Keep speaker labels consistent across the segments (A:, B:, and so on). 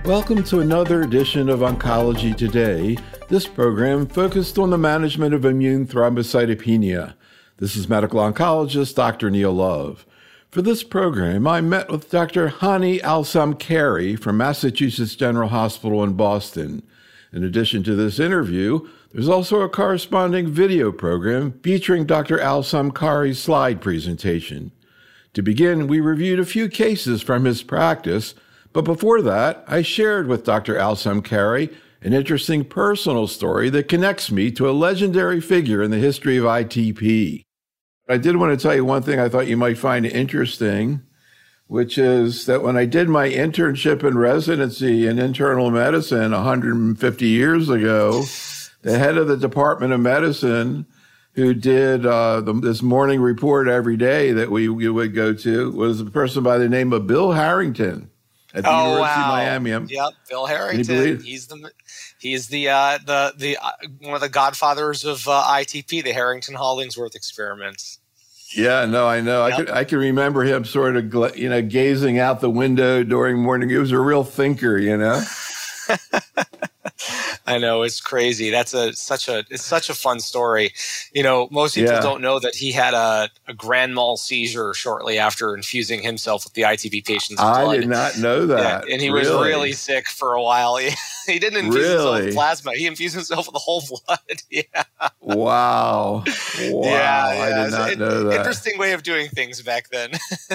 A: Welcome to another edition of Oncology Today. This program focused on the management of immune thrombocytopenia. This is medical oncologist Dr. Neil Love. For this program, I met with Dr. Hani Al-Samkari from Massachusetts General Hospital in Boston. In addition to this interview, there's also a corresponding video program featuring Dr. Al-Samkari's slide presentation. To begin, we reviewed a few cases from his practice, but before that, I shared with Dr. Al-Samkari an interesting personal story that connects me to a legendary figure in the history of ITP. I did want to tell you one thing I thought you might find interesting, which is that when I did my internship and residency in internal medicine 150 years ago, the head of the Department of Medicine, who did this morning report every day that we would go to, was a person by the name of Bill Harrington at the University of Miami.
B: Yep, Bill Harrington. He's the one of the godfathers of ITP, the Harrington-Hollingsworth experiments.
A: Yeah, no, I know. Yep. I can remember him sort of, gazing out the window during morning. He was a real thinker,
B: I know, it's crazy. It's such a fun story. Most people don't know that he had a grand mal seizure shortly after infusing himself with the ITP patient's blood.
A: I did not know that.
B: Yeah, and he was really sick for a while. He didn't infuse himself with plasma. He infused himself with the whole blood. Yeah.
A: Wow.
B: Yeah,
A: I did not know that.
B: Interesting way of doing things back then.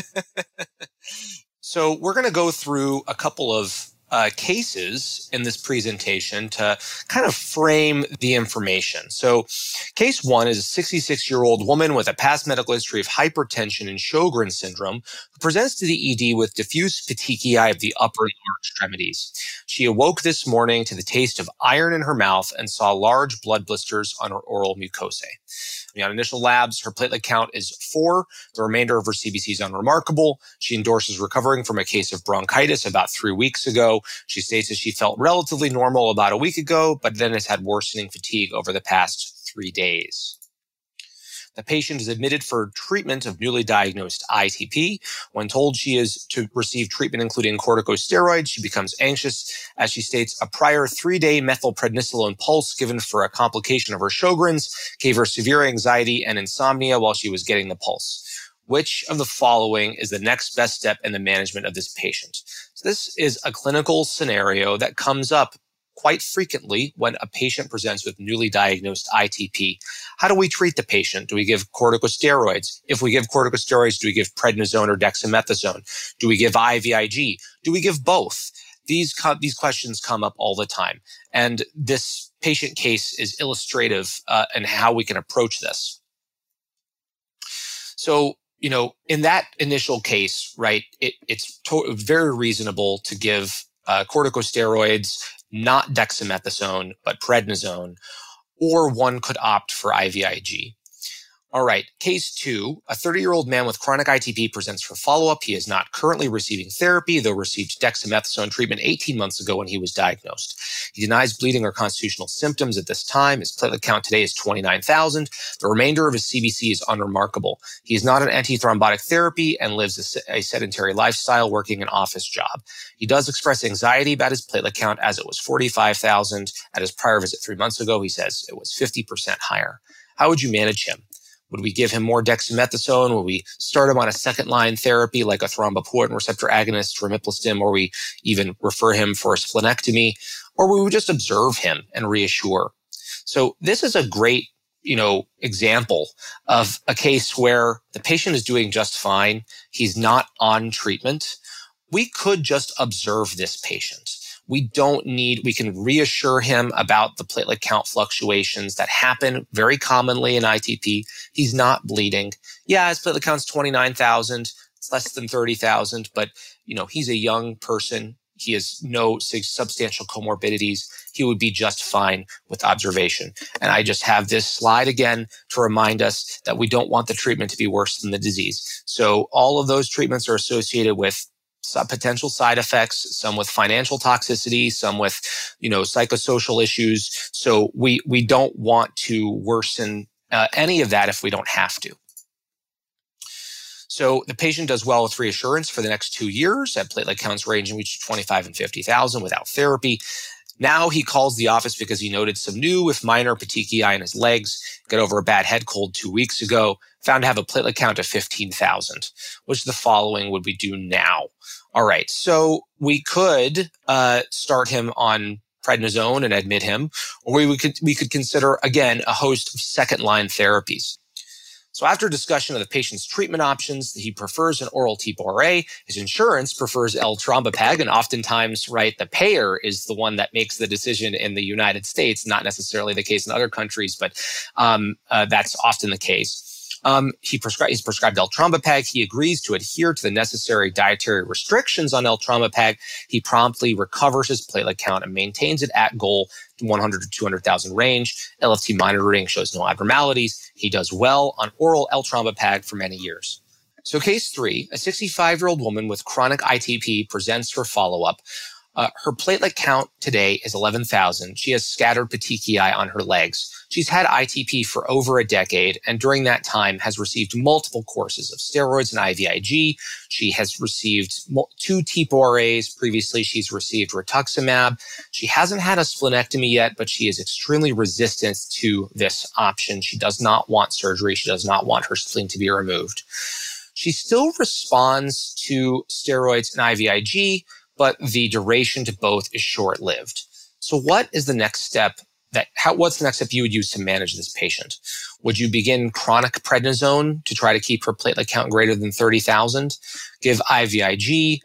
B: So we're going to go through a couple of cases in this presentation to kind of frame the information. So case one is a 66-year-old woman with a past medical history of hypertension and Sjogren's syndrome who presents to the ED with diffuse petechiae of the upper and lower extremities. She awoke this morning to the taste of iron in her mouth and saw large blood blisters on her oral mucosae. On initial labs, her platelet count is 4. The remainder of her CBC is unremarkable. She endorses recovering from a case of bronchitis about 3 weeks ago. She states that she felt relatively normal about a week ago, but then has had worsening fatigue over the past 3 days. The patient is admitted for treatment of newly diagnosed ITP. When told she is to receive treatment including corticosteroids, she becomes anxious. As she states, a prior 3-day methylprednisolone pulse given for a complication of her Sjogren's gave her severe anxiety and insomnia while she was getting the pulse. Which of the following is the next best step in the management of this patient? So this is a clinical scenario that comes up quite frequently when a patient presents with newly diagnosed ITP. How do we treat the patient? Do we give corticosteroids? If we give corticosteroids, do we give prednisone or dexamethasone? Do we give IVIG? Do we give both? These questions come up all the time. And this patient case is illustrative in how we can approach this. So, in that initial case, right, it's very reasonable to give corticosteroids, not dexamethasone, but prednisone, or one could opt for IVIG. All right, case 2, a 30-year-old man with chronic ITP presents for follow-up. He is not currently receiving therapy, though received dexamethasone treatment 18 months ago when he was diagnosed. He denies bleeding or constitutional symptoms at this time. His platelet count today is 29,000. The remainder of his CBC is unremarkable. He is not on antithrombotic therapy and lives a sedentary lifestyle, working an office job. He does express anxiety about his platelet count as it was 45,000. At his prior visit 3 months ago, he says it was 50% higher. How would you manage him? Would we give him more dexamethasone? Would we start him on a second-line therapy like a thrombopoietin receptor agonist, trimiplastim, or we even refer him for a splenectomy? Or we would just observe him and reassure? So this is a great, example of a case where the patient is doing just fine. He's not on treatment. We could just observe this patient. We can reassure him about the platelet count fluctuations that happen very commonly in ITP. He's not bleeding. Yeah, his platelet count's 29,000. It's less than 30,000, but, he's a young person. He has no substantial comorbidities. He would be just fine with observation. And I just have this slide again to remind us that we don't want the treatment to be worse than the disease. So all of those treatments are associated with some potential side effects, some with financial toxicity, some with, psychosocial issues. So we don't want to worsen any of that if we don't have to. So the patient does well with reassurance for the next 2 years at platelet counts ranging between 25 and 50,000 without therapy. Now he calls the office because he noted some new, if minor, petechiae in his legs, got over a bad head cold 2 weeks ago, found to have a platelet count of 15,000. Which the following would we do now? All right, so we could start him on prednisone and admit him, or we could consider, again, a host of second-line therapies. So after discussion of the patient's treatment options, he prefers an oral TPORA. His insurance prefers L-Trombopag, and oftentimes, right, the payer is the one that makes the decision in the United States, not necessarily the case in other countries, but that's often the case. He's prescribed L-Trombopag. He agrees to adhere to the necessary dietary restrictions on L-Trombopag. He promptly recovers his platelet count and maintains it at goal 100 to 200,000 range. LFT monitoring shows no abnormalities. He does well on oral L-Trombopag for many years. So case 3, a 65-year-old woman with chronic ITP presents for follow-up. Her platelet count today is 11,000. She has scattered petechiae on her legs. She's had ITP for over a decade, and during that time has received multiple courses of steroids and IVIG. She has received 2 TPORAs. Previously, she's received rituximab. She hasn't had a splenectomy yet, but she is extremely resistant to this option. She does not want surgery. She does not want her spleen to be removed. She still responds to steroids and IVIG, but the duration to both is short-lived. So what is the next step? What's the next step you would use to manage this patient? Would you begin chronic prednisone to try to keep her platelet count greater than 30,000? Give IVIG,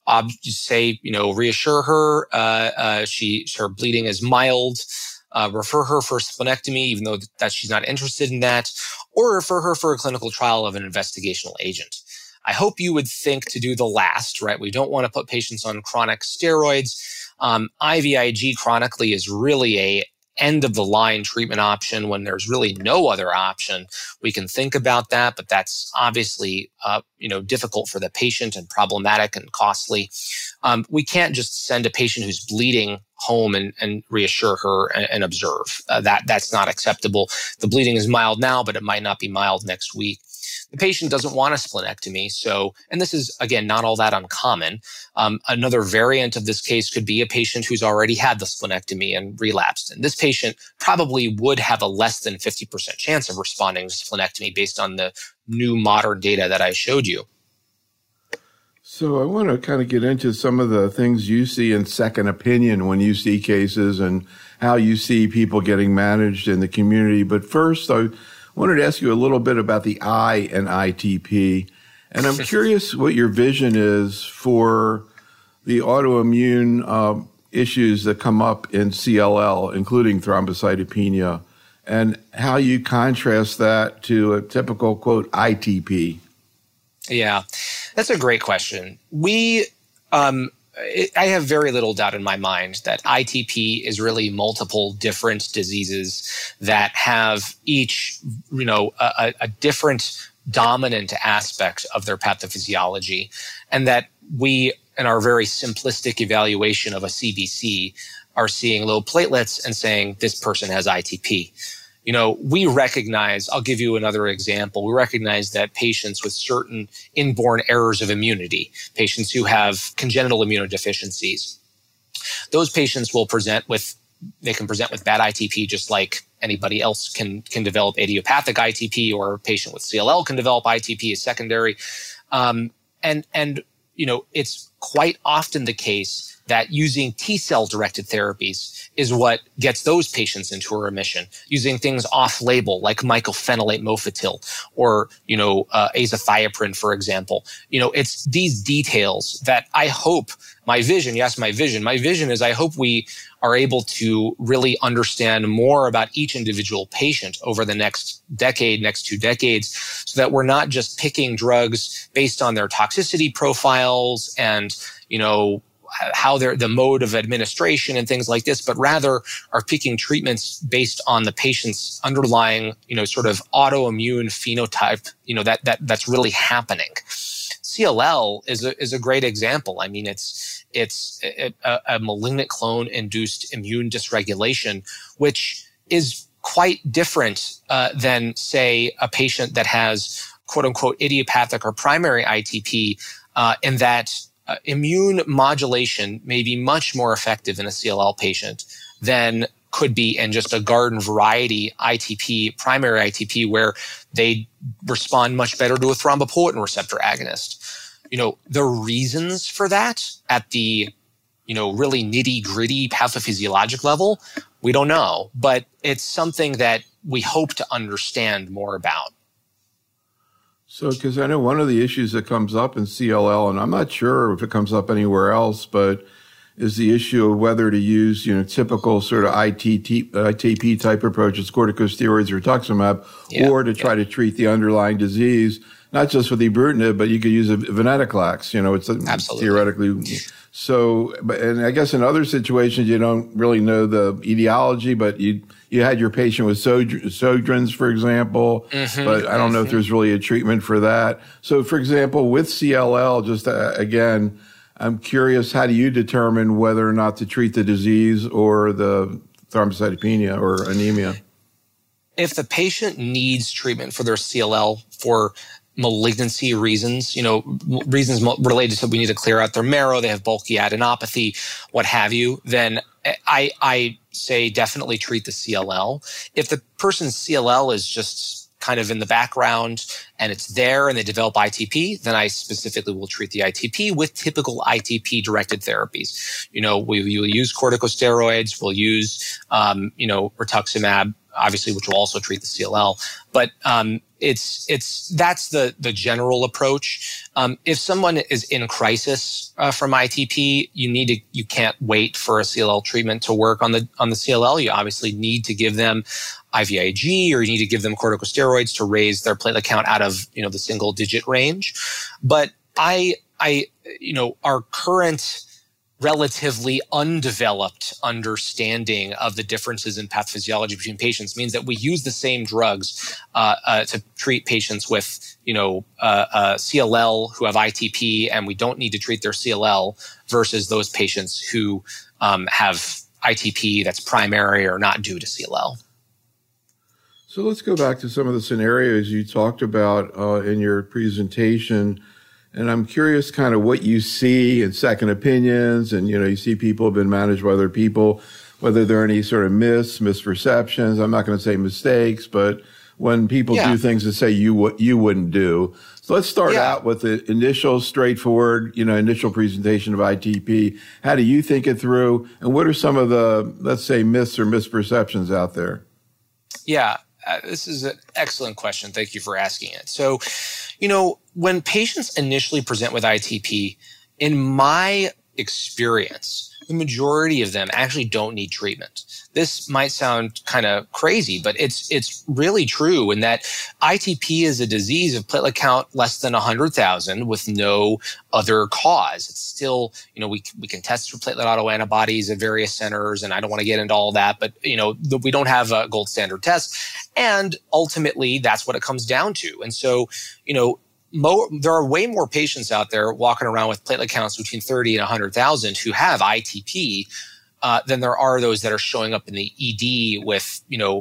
B: reassure her, her bleeding is mild, refer her for splenectomy, even though that she's not interested in that, or refer her for a clinical trial of an investigational agent. I hope you would think to do the last, right? We don't want to put patients on chronic steroids. IVIG chronically is really a end of the line treatment option when there's really no other option. We can think about that, but that's obviously, difficult for the patient and problematic and costly. We can't just send a patient who's bleeding home and reassure her and observe. That's not acceptable. The bleeding is mild now, but it might not be mild next week. The patient doesn't want a splenectomy. So, and this is, again, not all that uncommon. Another variant of this case could be a patient who's already had the splenectomy and relapsed. And this patient probably would have a less than 50% chance of responding to splenectomy based on the new modern data that I showed you.
A: So I want to kind of get into some of the things you see in second opinion when you see cases and how you see people getting managed in the community. But first, I wanted to ask you a little bit about the I in ITP. And I'm curious what your vision is for the autoimmune issues that come up in CLL, including thrombocytopenia, and how you contrast that to a typical, quote, ITP.
B: Yeah, that's a great question. I have very little doubt in my mind that ITP is really multiple different diseases that have each, a different dominant aspect of their pathophysiology, and that we, in our very simplistic evaluation of a CBC, are seeing low platelets and saying this person has ITP. We recognize, I'll give you another example. We recognize that patients with certain inborn errors of immunity, patients who have congenital immunodeficiencies, those patients will present with bad ITP just like anybody else can develop idiopathic ITP, or a patient with CLL can develop ITP as secondary. It's quite often the case that using T-cell directed therapies is what gets those patients into a remission, using things off-label like mycophenolate mofetil or, azathioprine, for example. It's these details that I hope my vision is I hope we are able to really understand more about each individual patient over the next decade, next 2 decades, so that we're not just picking drugs based on their toxicity profiles and, how the mode of administration and things like this, but rather are picking treatments based on the patient's underlying, sort of autoimmune phenotype, that's really happening. CLL is a great example. I mean, it's a malignant clone-induced immune dysregulation, which is quite different than, say, a patient that has quote unquote idiopathic or primary ITP, in that immune modulation may be much more effective in a CLL patient than could be in just a garden variety ITP, primary ITP, where they respond much better to a thrombopoietin receptor agonist. The reasons for that at the, really nitty gritty pathophysiologic level, we don't know, but it's something that we hope to understand more about.
A: So, because I know one of the issues that comes up in CLL, and I'm not sure if it comes up anywhere else, but is the issue of whether to use, typical sort of ITP type approaches, corticosteroids or rituximab, or to try to treat the underlying disease, not just with ibrutinib, but you could use venetoclax. It's theoretically. So, and I guess in other situations, you don't really know the etiology, but you had your patient with Sjögren's, for example, but I don't know if there's really a treatment for that. So, for example, with CLL, just again, I'm curious, how do you determine whether or not to treat the disease or the thrombocytopenia or anemia?
B: If the patient needs treatment for their CLL for malignancy reasons, reasons related to we need to clear out their marrow, they have bulky adenopathy, what have you, then I say definitely treat the CLL. If the person's CLL is just kind of in the background and it's there and they develop ITP, then I specifically will treat the ITP with typical ITP directed therapies. We will use corticosteroids, we'll use, rituximab, obviously, which will also treat the CLL. But that's the general approach. If someone is in crisis from ITP, you can't wait for a CLL treatment to work on the CLL. You obviously need to give them IVIG, or you need to give them corticosteroids to raise their platelet count out of the single digit range. But our current relatively undeveloped understanding of the differences in pathophysiology between patients means that we use the same drugs to treat patients with CLL who have ITP, and we don't need to treat their CLL versus those patients who have ITP that's primary or not due to CLL.
A: So let's go back to some of the scenarios you talked about in your presentation. And I'm curious kind of what you see in second opinions, and, you see people have been managed by other people, whether there are any sort of misperceptions. I'm not going to say mistakes, but when people do things that say you wouldn't do. So let's start out with the initial straightforward, initial presentation of ITP. How do you think it through? And what are some of the, let's say, myths or misperceptions out there?
B: Yeah. This is an excellent question. Thank you for asking it. So, when patients initially present with ITP, in my experience, the majority of them actually don't need treatment. This might sound kind of crazy, but it's really true in that ITP is a disease of platelet count less than 100,000 with no other cause. It's still, we can test for platelet autoantibodies at various centers, and I don't want to get into all that, but, we don't have a gold standard test. And ultimately, that's what it comes down to. And so, there are way more patients out there walking around with platelet counts between 30 and 100,000 who have ITP than there are those that are showing up in the ED with,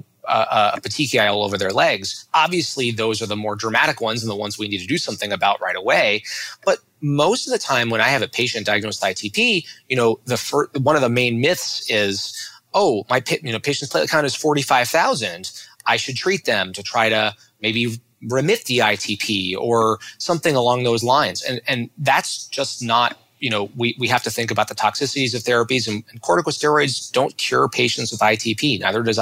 B: a petechiae all over their legs. Obviously, those are the more dramatic ones and the ones we need to do something about right away. But most of the time when I have a patient diagnosed with ITP, one of the main myths is, my patient's platelet count is 45,000. I should treat them to try to maybe remit the ITP or something along those lines. And that's just not, we have to think about the toxicities of therapies, and corticosteroids don't cure patients with ITP. Neither does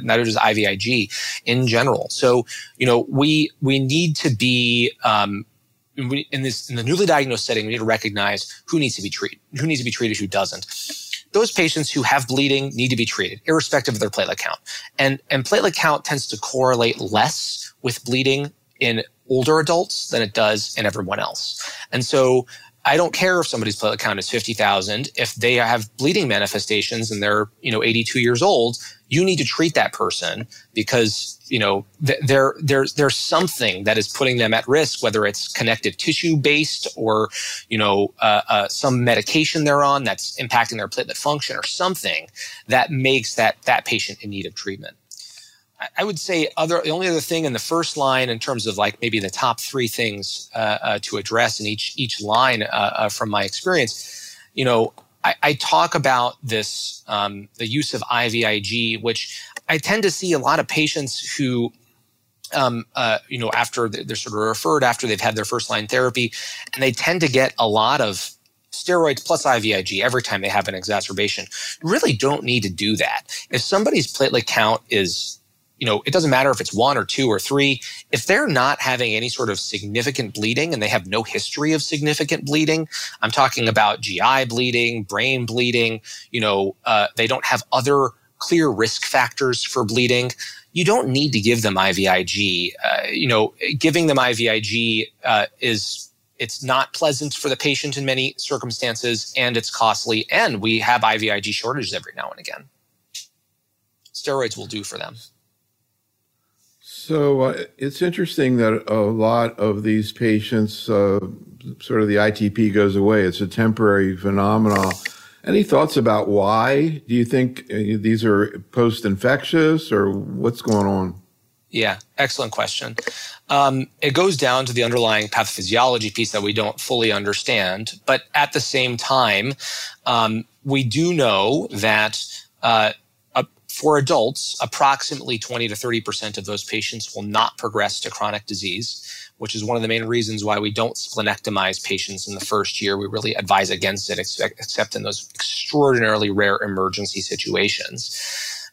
B: IVIG in general. So, we need to be, in the newly diagnosed setting, we need to recognize who needs to be treated, who doesn't. Those patients who have bleeding need to be treated, irrespective of their platelet count. And platelet count tends to correlate less with bleeding in older adults than it does in everyone else. And so I don't care if somebody's platelet count is 50,000. If they have bleeding manifestations and they're, 82 years old, you need to treat that person because, there's something that is putting them at risk, whether it's connective tissue based or, some medication they're on that's impacting their platelet function or something that makes that patient in need of treatment. I would say the only other thing in the first line in terms of like maybe the top three things to address in each line from my experience, I talk about this, the use of IVIG, which I tend to see a lot of patients who, after they're sort of referred after they've had their first line therapy, and they tend to get a lot of steroids plus IVIG every time they have an exacerbation. You really don't need to do that. If somebody's platelet count is, it doesn't matter if it's 1 or 2 or 3. If they're not having any sort of significant bleeding and they have no history of significant bleeding, I'm talking about GI bleeding, brain bleeding, they don't have other clear risk factors for bleeding, you don't need to give them IVIG. Giving them IVIG it's not pleasant for the patient in many circumstances, and it's costly, and we have IVIG shortages every now and again. Steroids will do for them.
A: So it's interesting that a lot of these patients, sort of the ITP goes away. It's a temporary phenomenon. Any thoughts about why? Do you think these are post-infectious, or what's going on?
B: Yeah, excellent question. It goes down to the underlying pathophysiology piece that we don't fully understand. But at the same time, we do know that for adults, approximately 20 to 30% of those patients will not progress to chronic disease, which is one of the main reasons why we don't splenectomize patients in the first year. We really advise against it, except in those extraordinarily rare emergency situations.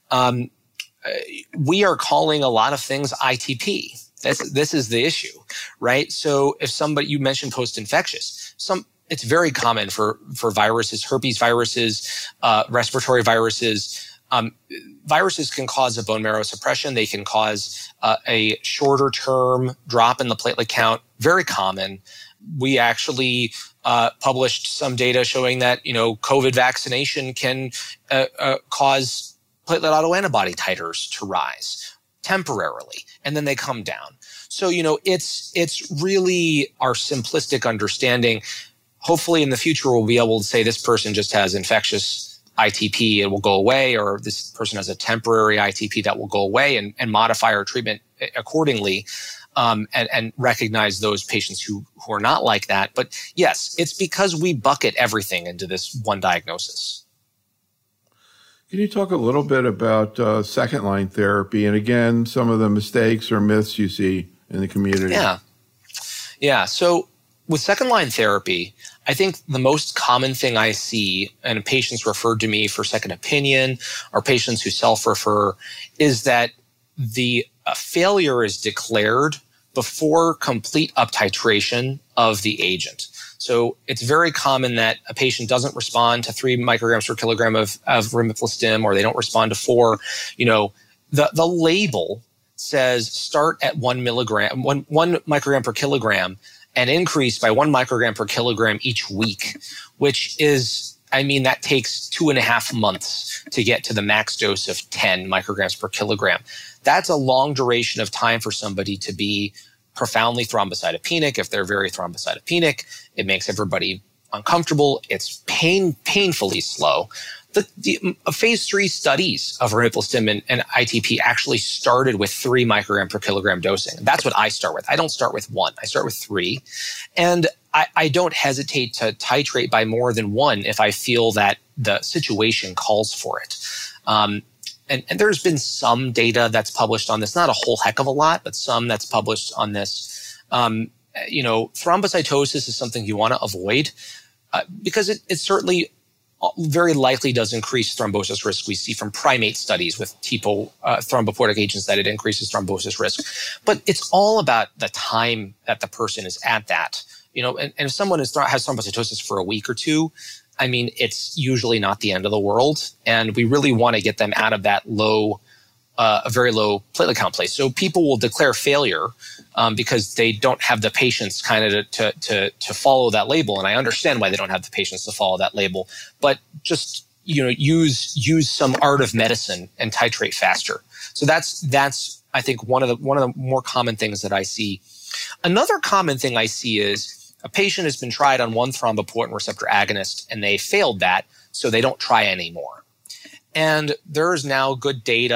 B: We are calling a lot of things ITP. This is the issue, right? So if you mentioned post-infectious, it's very common for viruses, herpes viruses, respiratory viruses. Viruses can cause a bone marrow suppression. They can cause a shorter term drop in the platelet count. Very common. We actually published some data showing that, COVID vaccination can cause platelet autoantibody titers to rise temporarily, and then they come down. So, it's really our simplistic understanding. Hopefully in the future, we'll be able to say this person just has infectious ITP, it will go away, or this person has a temporary ITP that will go away, and modify our treatment accordingly, and recognize those patients who are not like that. But yes, it's because we bucket everything into this one diagnosis.
A: Can you talk a little bit about second-line therapy, and again, some of the mistakes or myths you see in the community?
B: Yeah. So with second-line therapy, I think the most common thing I see, and patients referred to me for second opinion, or patients who self-refer, is that the failure is declared before complete uptitration of the agent. So it's very common that a patient doesn't respond to 3 micrograms per kilogram of rimiplostim, or they don't respond to 4. The label says start at 1 microgram per kilogram, and increase by 1 microgram per kilogram each week, which is, that takes 2.5 months to get to the max dose of 10 micrograms per kilogram. That's a long duration of time for somebody to be profoundly thrombocytopenic. If they're very thrombocytopenic, it makes everybody uncomfortable. It's painfully slow. The phase 3 studies of rimiplostim and ITP actually started with 3 microgram per kilogram dosing. That's what I start with. I don't start with 1. I start with 3. And I don't hesitate to titrate by more than 1 if I feel that the situation calls for it. And there's been some data that's published on this, not a whole heck of a lot, but some that's published on this. Thrombocytosis is something you want to avoid because it certainly very likely does increase thrombosis risk. We see from primate studies with TPO thrombopoietic agents that it increases thrombosis risk. But it's all about the time that the person is at that. And if someone has thrombocytosis for a week or 2, it's usually not the end of the world. And we really want to get them out of that a very low platelet count place. So people will declare failure because they don't have the patience kind of to follow that label. And I understand why they don't have the patience to follow that label. But just use some art of medicine and titrate faster. So that's I think one of the more common things that I see. Another common thing I see is a patient has been tried on one thrombopoietin receptor agonist and they failed that, so they don't try anymore. And there is now good data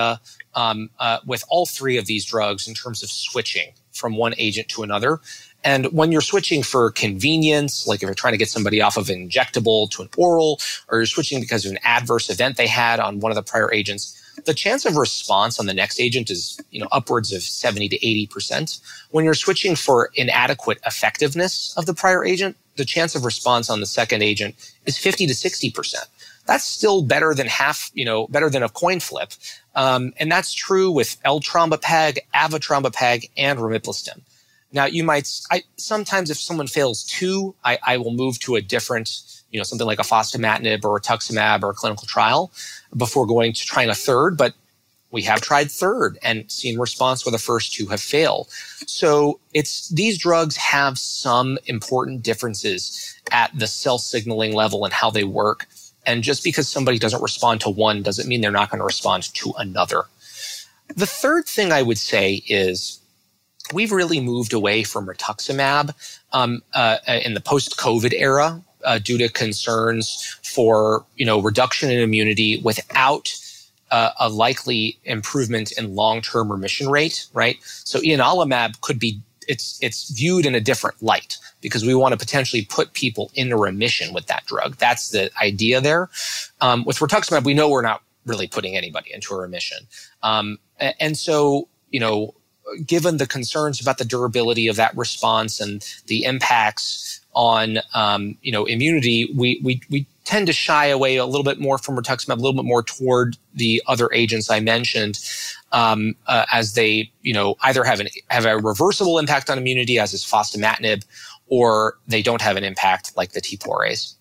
B: with all three of these drugs in terms of switching from one agent to another. And when you're switching for convenience, like if you're trying to get somebody off of an injectable to an oral, or you're switching because of an adverse event they had on one of the prior agents, the chance of response on the next agent is, upwards of 70 to 80%. When you're switching for inadequate effectiveness of the prior agent, the chance of response on the second agent is 50 to 60%. That's still better than better than a coin flip. And that's true with L-Trombopag, Avatrombopag, and Romiplastim. Now, sometimes if someone fails two, I will move to a different, something like a fostamatinib or rituximab or a clinical trial before going to trying a third. But we have tried third and seen response where the first two have failed. So these drugs have some important differences at the cell signaling level and how they work. And just because somebody doesn't respond to one doesn't mean they're not going to respond to another. The third thing I would say is, we've really moved away from rituximab in the post-COVID era due to concerns for reduction in immunity without a likely improvement in long-term remission rate, right? So ianalumab could be it's viewed in a different light because we want to potentially put people into remission with that drug. That's the idea there. With rituximab, we know we're not really putting anybody into a remission, and so given the concerns about the durability of that response and the impacts on, immunity, we tend to shy away a little bit more from rituximab, a little bit more toward the other agents I mentioned, as they, either have a reversible impact on immunity, as is fostamatinib, or they don't have an impact like the TPORAs.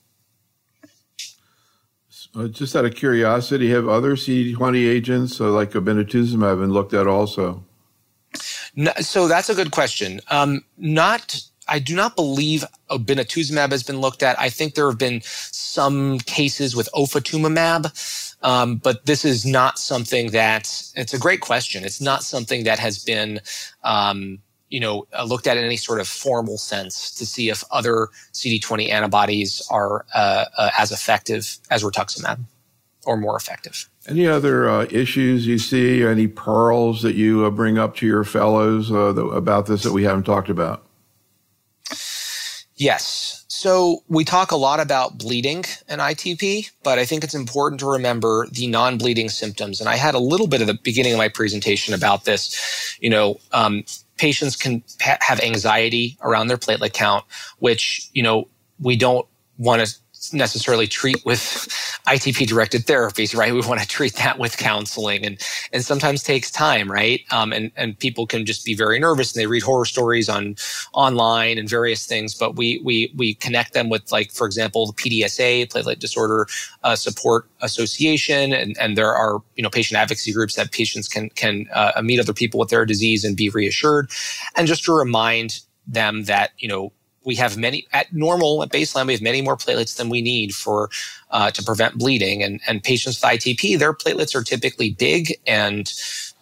A: Just out of curiosity, have other CD20 agents like obinutuzumab been looked at also?
B: No, so that's a good question. I do not believe obinutuzumab has been looked at. I think there have been some cases with ofatumumab, but this is not something it's a great question. It's not something that has been, looked at in any sort of formal sense to see if other CD20 antibodies are as effective as rituximab or more effective.
A: Any other issues you see, any pearls that you bring up to your fellows about this that we haven't talked about?
B: Yes. So we talk a lot about bleeding in ITP, but I think it's important to remember the non-bleeding symptoms. And I had a little bit at the beginning of my presentation about this. Patients can have anxiety around their platelet count, which, we don't want to necessarily treat with ITP-directed therapies, right? We want to treat that with counseling and sometimes takes time, right? And people can just be very nervous and they read horror stories online and various things, but we connect them with, like, for example, the PDSA, Platelet Disorder Support Association, and there are, patient advocacy groups that patients can meet other people with their disease and be reassured. And just to remind them that, we have at baseline, we have many more platelets than we need to prevent bleeding. And patients with ITP, their platelets are typically big and,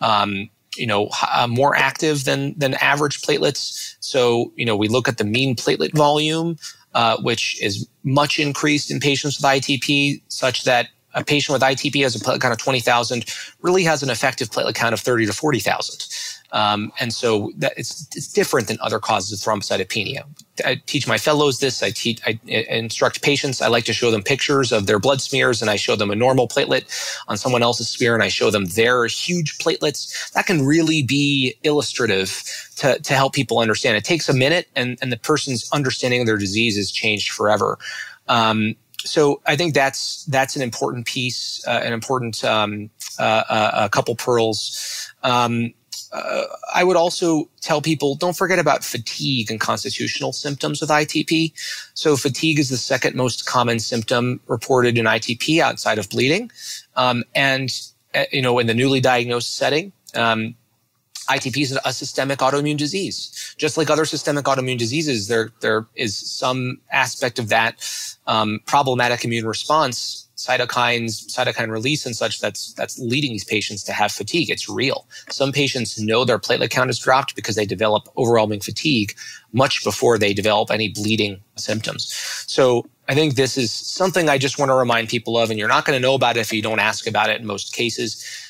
B: more active than average platelets. So, we look at the mean platelet volume, which is much increased in patients with ITP, such that a patient with ITP has a platelet count of 20,000 really has an effective platelet count of 30 to 40,000. And so that it's different than other causes of thrombocytopenia. I teach my fellows this. I instruct patients. I like to show them pictures of their blood smears, and I show them a normal platelet on someone else's smear, and I show them their huge platelets. That can really be illustrative to help people understand. It takes a minute, and the person's understanding of their disease is changed forever. So I think that's an important piece, an important a couple pearls. I would also tell people, don't forget about fatigue and constitutional symptoms with ITP. So fatigue is the second most common symptom reported in ITP outside of bleeding. And in the newly diagnosed setting, ITP is a systemic autoimmune disease. Just like other systemic autoimmune diseases, there is some aspect of that problematic immune response, cytokine release and such, that's leading these patients to have fatigue. It's real. Some patients know their platelet count has dropped because they develop overwhelming fatigue much before they develop any bleeding symptoms. So I think this is something I just want to remind people of, and you're not going to know about it if you don't ask about it in most cases.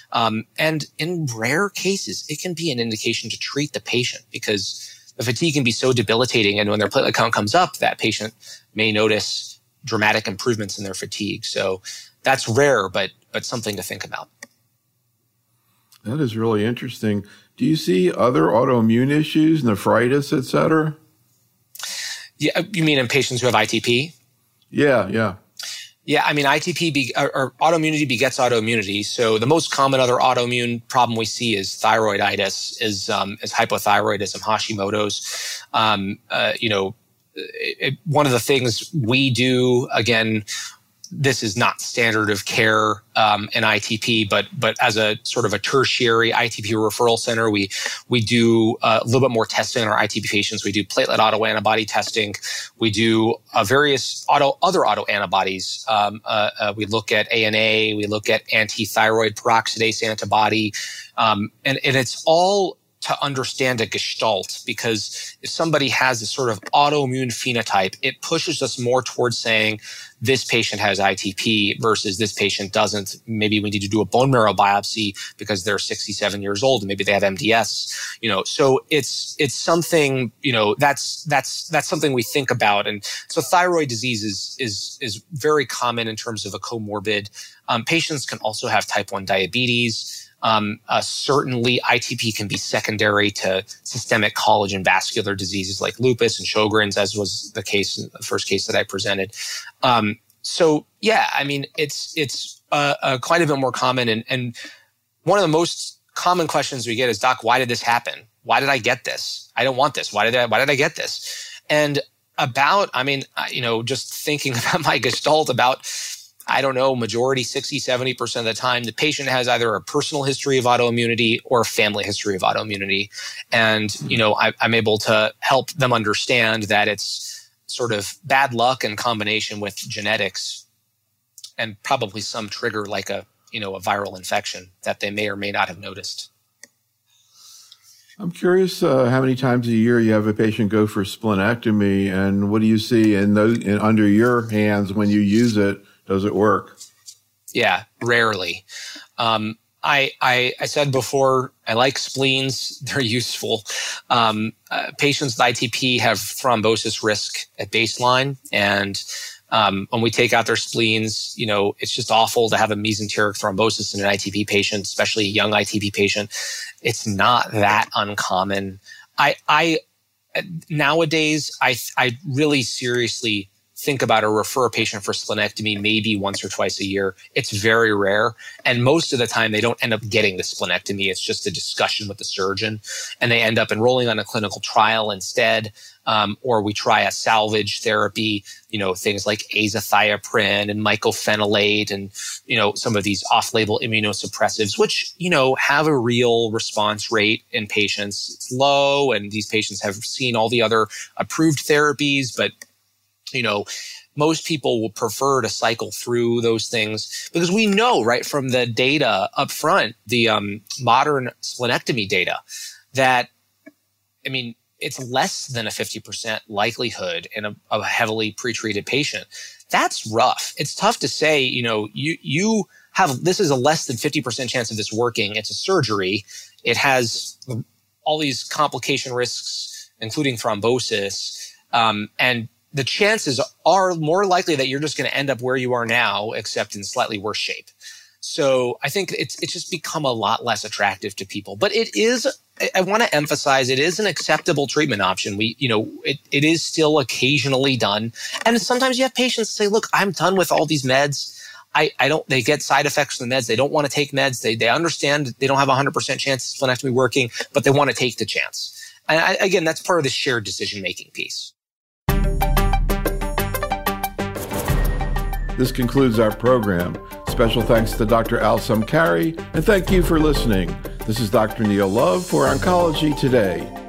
B: And in rare cases, it can be an indication to treat the patient because the fatigue can be so debilitating. And when their platelet count comes up, that patient may notice dramatic improvements in their fatigue. So that's rare, but something to think about.
A: That is really interesting. Do you see other autoimmune issues, nephritis, et cetera?
B: Yeah, you mean in patients who have ITP?
A: Yeah.
B: Yeah, I mean, ITP or autoimmunity begets autoimmunity. So the most common other autoimmune problem we see is thyroiditis, is hypothyroidism, Hashimoto's. One of the things we do, again, this is not standard of care in ITP, but as a sort of a tertiary ITP referral center, we do a little bit more testing on our ITP patients. We do platelet autoantibody testing. We do various other autoantibodies. We look at ANA. We look at anti-thyroid peroxidase antibody, and it's all to understand a gestalt, because if somebody has this sort of autoimmune phenotype, it pushes us more towards saying this patient has ITP versus this patient doesn't. Maybe we need to do a bone marrow biopsy because they're 67 years old and maybe they have MDS. So it's something, that's something we think about. And so thyroid disease is very common in terms of a comorbid. Patients can also have type 1 diabetes. Certainly ITP can be secondary to systemic collagen vascular diseases like lupus and Sjogren's, as was the case in the first case that I presented. So yeah, I mean, it's quite a bit more common. And one of the most common questions we get is, Doc, why did this happen? Why did I get this? I don't want this. Why did I get this? And just thinking about my gestalt, majority 60, 70% of the time, the patient has either a personal history of autoimmunity or a family history of autoimmunity. And, I'm able to help them understand that it's sort of bad luck in combination with genetics and probably some trigger like a viral infection that they may or may not have noticed.
A: I'm curious how many times a year you have a patient go for splenectomy, and what do you see under your hands when you use it? Does it work?
B: Yeah, rarely. I said before, I like spleens. They're useful. Patients with ITP have thrombosis risk at baseline. And when we take out their spleens, it's just awful to have a mesenteric thrombosis in an ITP patient, especially a young ITP patient. It's not that uncommon. Nowadays, I really seriously think about or refer a patient for splenectomy maybe once or twice a year. It's very rare. And most of the time, they don't end up getting the splenectomy. It's just a discussion with the surgeon. And they end up enrolling on a clinical trial instead. Or we try a salvage therapy, things like azathioprine and mycophenolate and, some of these off-label immunosuppressives, which, have a real response rate in patients. It's low, and these patients have seen all the other approved therapies, but most people will prefer to cycle through those things because we know, right, from the data up front, the modern splenectomy data, that, it's less than a 50% likelihood in a heavily pretreated patient. That's rough. It's tough to say, you have, this is a less than 50% chance of this working. It's a surgery. It has all these complication risks, including thrombosis, and the chances are more likely that you're just going to end up where you are now, except in slightly worse shape. So I think it's just become a lot less attractive to people. But it is, I want to emphasize, it is an acceptable treatment option. It is still occasionally done. And sometimes you have patients say, look, I'm done with all these meds. They get side effects from the meds. They don't want to take meds. They understand they don't have a 100% chance of splenectomy working, but they want to take the chance. And again, that's part of the shared decision-making piece.
A: This concludes our program. Special thanks to Dr. Al Samkari, and thank you for listening. This is Dr. Neil Love for Oncology Today.